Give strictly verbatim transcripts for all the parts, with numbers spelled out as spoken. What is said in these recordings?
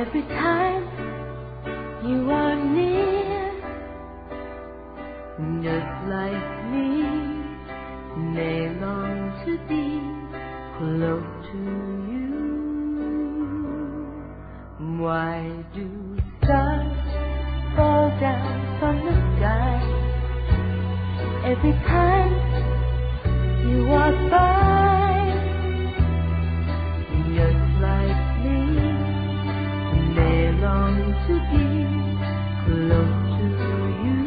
Every time you are near, just like me, they long to be close to you. Why do stars fall down from the sky every time you walk by? Just like me, they long to be close to you.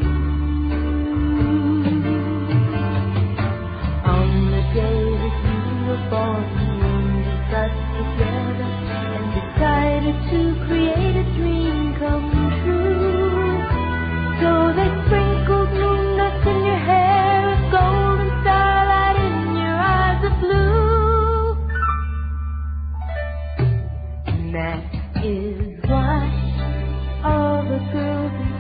On the day that you were born, we got together and decided to create a dream come true. So they sprinkled moon dust in your hair of gold and starlight in your eyes of blue. And that is why all the girls in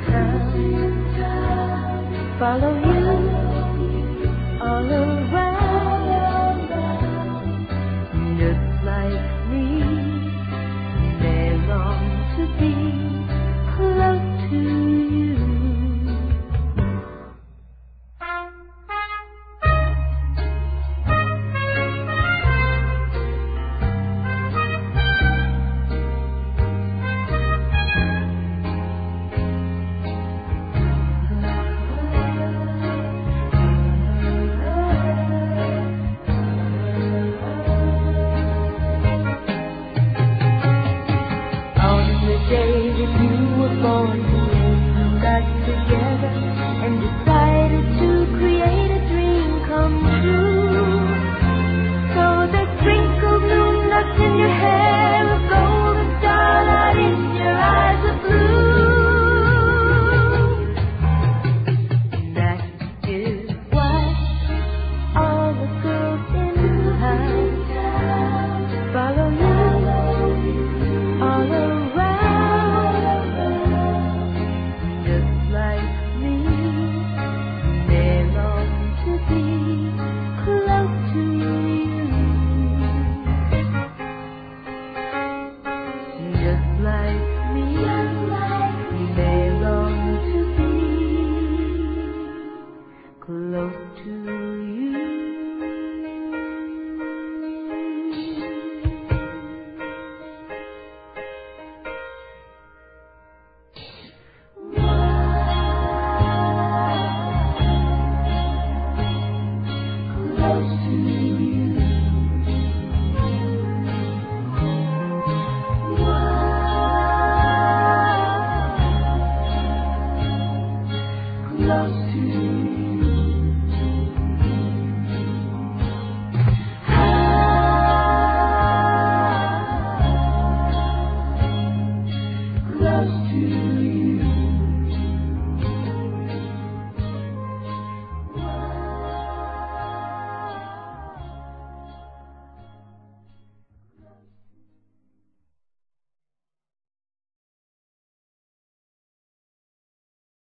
town follow you all around. Just like me, they long to be close to you. On the day that you were born,